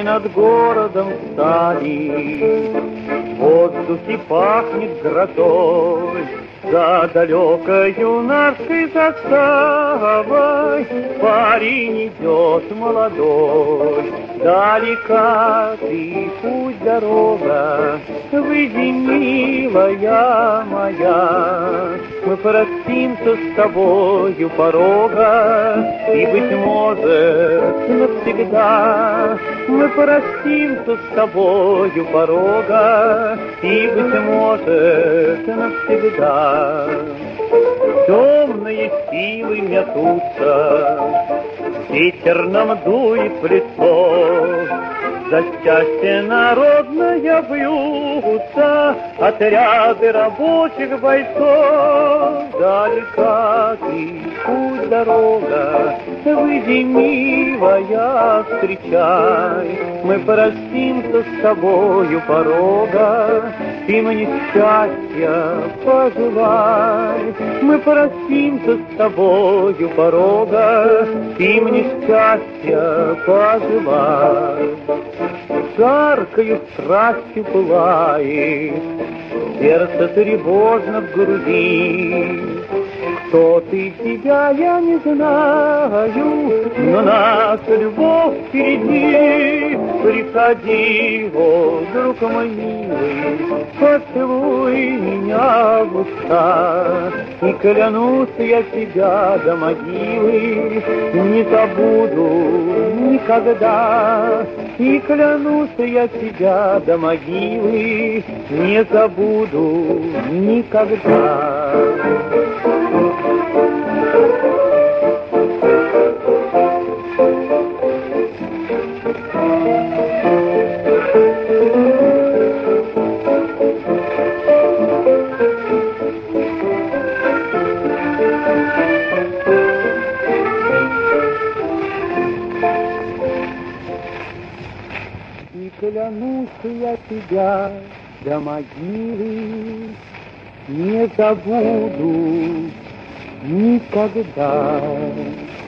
над городом встали. В воздухе пахнет грозой, за далекой юношеской заставой парень идет молодой. Далека ты, путь дорога, выйди, милая моя. Мы простимся с тобою порога, и, быть может, навсегда. Мы простимся с тобою порога, и, быть может, навсегда. Темные силы метутся, ветер нам дует в лицо. За счастье народное бьются отряды рабочих бойцов. Далека ты, путь дорога, выйди, милая, встречай. Мы простимся с тобою порога, ты мне счастья пожелай. Мы простимся с тобою порога, ты мне счастья пожелай. Жаркою страстью пылает, сердце тревожно в груди. Кто ты, тебя я не знаю, но наша любовь впереди. Приходи, о, друг мой милый, поцелуй меня в уста. И клянусь я тебя до могилы, не забуду никогда. И клянусь я тебя до могилы, не забуду никогда. И клянусь я тебя до могилы, не забуду никогда.